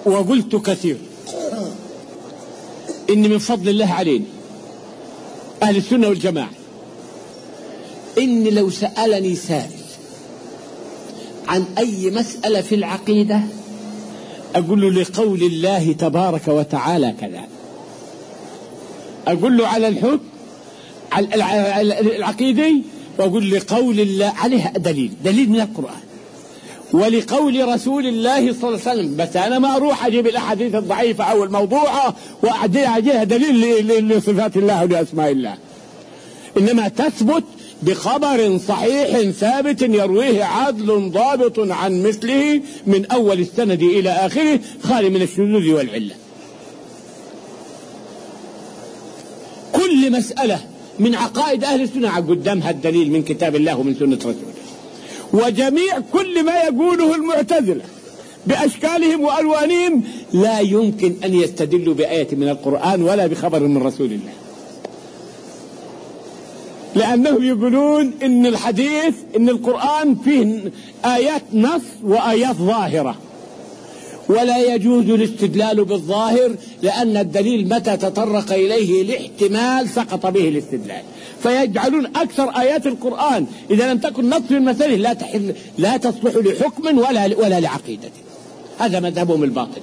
وقلت كثير إن من فضل الله علينا أهل السنة والجماعة إن لو سألني سائل عن أي مسألة في العقيدة أقول له لقول الله تبارك وتعالى كذا، أقول له على الحكم على العقيدي، وأقول لقول الله عليها دليل من القرآن ولقول رسول الله صلى الله عليه وسلم. بس أنا ما أروح أجيب الأحاديث الضعيفة أو الموضوعة وأعديها دليل لصفات الله ولأسماء الله، إنما تثبت بخبر صحيح ثابت يرويه عدل ضابط عن مثله من أول السند إلى آخره خالي من الشذوذ والعلة. كل مسألة من عقائد أهل السنة قدامها الدليل من كتاب الله ومن سنة رسوله. وجميع كل ما يقوله المعتزلة بأشكالهم وألوانهم لا يمكن أن يستدلوا بآية من القرآن ولا بخبر من رسول الله، لأنهم يقولون إن الحديث إن القرآن فيه آيات نص وآيات ظاهرة، ولا يجوز الاستدلال بالظاهر لأن الدليل متى تطرق إليه الاحتمال سقط به الاستدلال، فيجعلون أكثر آيات القرآن إذا لم تكن نص المسألة لا تصلح لحكم ولا لعقيدة. هذا مذهبهم الباطل.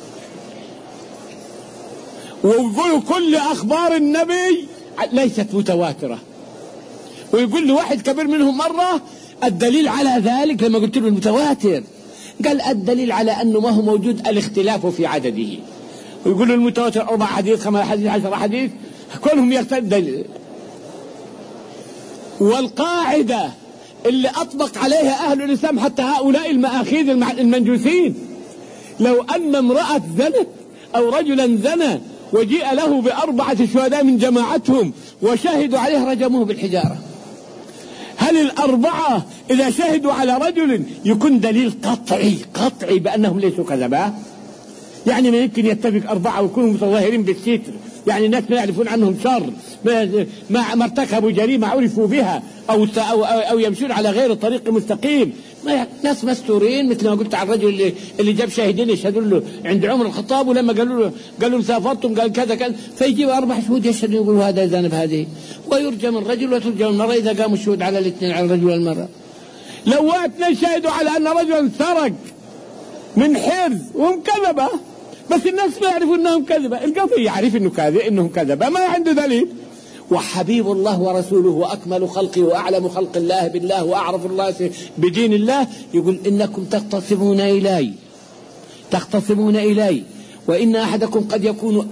ويقولوا كل أخبار النبي ليست متواترة، ويقول لي واحد كبير منهم مرة الدليل على ذلك لما قلت له المتواتر قال الدليل على أنه ما هو موجود الاختلاف في عدده، ويقول له المتواتر 4 حديث 5 حديث 10 حديث كلهم يقتدوا. والقاعدة اللي أطبق عليها أهل الإسلام حتى هؤلاء المآخذ المنجوسين، لو أن امرأة زنت أو رجلا زنى وجيء له ب4 شهداء من جماعتهم وشهدوا عليه رجموه بالحجارة، هل ال4 إذا شهدوا على رجل يكون دليل قطعي بأنهم ليسوا كذبا؟ يعني ما يمكن يتفق 4 ويكونوا متظاهرين بالستر، يعني الناس ما يعرفون عنهم شر، ما ارتكبوا جريمة عرفوا بها أو يمشون على غير الطريق المستقيم، ناس مستورين مثل ما قلت عن الرجل اللي جاب شاهدين يشهدوا له عند عمر الخطاب، ولما قالوا سافرتم قال كذا فيجيب 4 شهود يشهدوا يقولوا هذا ذنب هذه، ويرجم الرجل وترجم المرأة إذا قاموا الشهود على الاثنين على الرجل والمرأة. لو 2 شهدوا على أن رجلا سرق من حرز وهم كذبة، بس الناس ما يعرفوا أنهم كذبة، القاضي يعرف إنهم كذبة ما عنده دليل. وحبيب الله ورسوله وأكمل خلقه وأعلم خلق الله بالله وأعرف الله بدين الله يقول إنكم تختصمون إلي وإن أحدكم قد يكون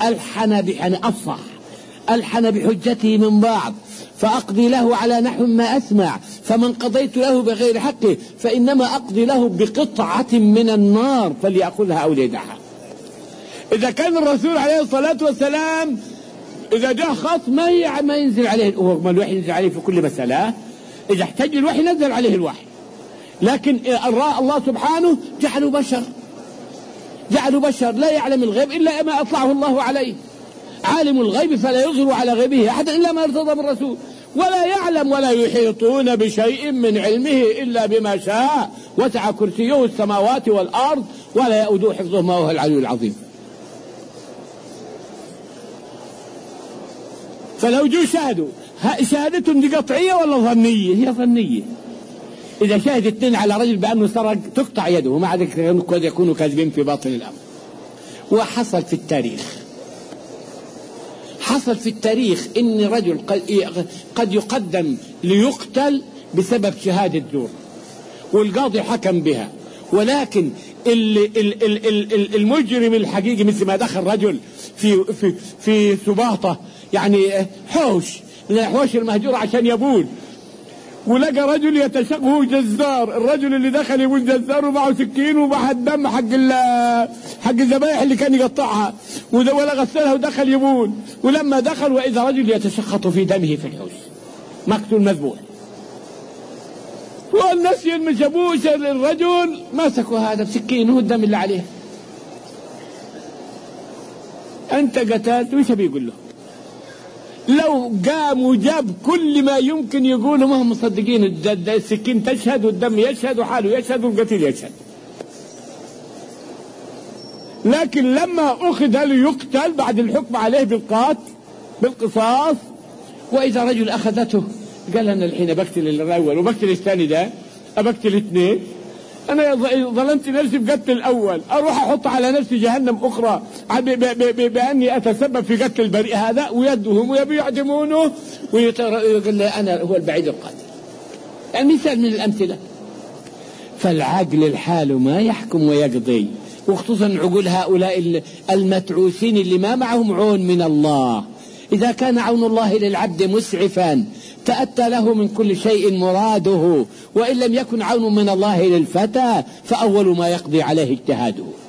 ألحن بحجته من بعض، فأقضي له على نحو ما أسمع، فمن قضيت له بغير حقه فإنما أقضي له بقطعة من النار فليأخذها أو ليدعها. إذا كان الرسول عليه الصلاة والسلام إذا جاء خاص ما ينزل عليه الوحي ينزل عليه في كل مسألة، إذا احتاج الوحي نزل عليه الوحي، لكن الله سبحانه جعلوا بشر لا يعلم الغيب إلا ما أطلعه الله عليه، عالم الغيب فلا يظهر على غيبه أحدا إلا ما ارتضى من الرسول، ولا يعلم ولا يحيطون بشيء من علمه إلا بما شاء، وسع كرسيه السماوات والأرض ولا يؤوده حفظهما وهو العلي العظيم. فلو جو شهدوا شهادتهم دي قطعية ولا ظنية؟ هي ظنية. إذا شهد 2 على رجل بأنه سرق تقطع يده، ومع ذلك قد يكونوا كاذبين في باطن الأمر. وحصل في التاريخ إن رجل قد يقدم ليقتل بسبب شهادة زور والقاضي حكم بها، ولكن المجرم الحقيقي مثل ما دخل رجل في سباطة يعني حوش من الأحواش المهجورة عشان يبول، ولقى رجل يتشقه جزار، الرجل اللي دخل يقول جزار ومعه سكين ومعه الدم حق الذبائح اللي كان يقطعها، ولا غسلها ودخل يبول، ولما دخل وإذا رجل يتشخط في دمه في الحوش مقتول مذبوح، والناس ما جابوش الرجل مسكوا هذا بسكينه والدم اللي عليه. أنت قتلت وش بيقول له؟ لو قام وجاب كل ما يمكن يقوله ما هم مصدقين، السكين تشهد والدم يشهد وحاله يشهد والقتيل يشهد. لكن لما أخذ ليقتل بعد الحكم عليه بالقصاص، وإذا رجل أخذته قال أنا الحين بقتل الأول وبقتل الثاني ده، أبقتل اثنين، أنا ظلمت نفسي بقتل الأول، أروح أحط على نفسي جهنم أخرى بأني أتسبب في قتل البريء هذا، ويدهم ويعدمونه ويقول أنا هو البعيد القاتل. يعني مثال من الأمثلة. فالعقل الحال ما يحكم ويقضي، وخصوصا عقول هؤلاء المتعوسين اللي ما معهم عون من الله. إذا كان عون الله للعبد مسعفا تأتى له من كل شيء مراده، وإن لم يكن عون من الله للفتى فأول ما يقضي عليه اجتهاده.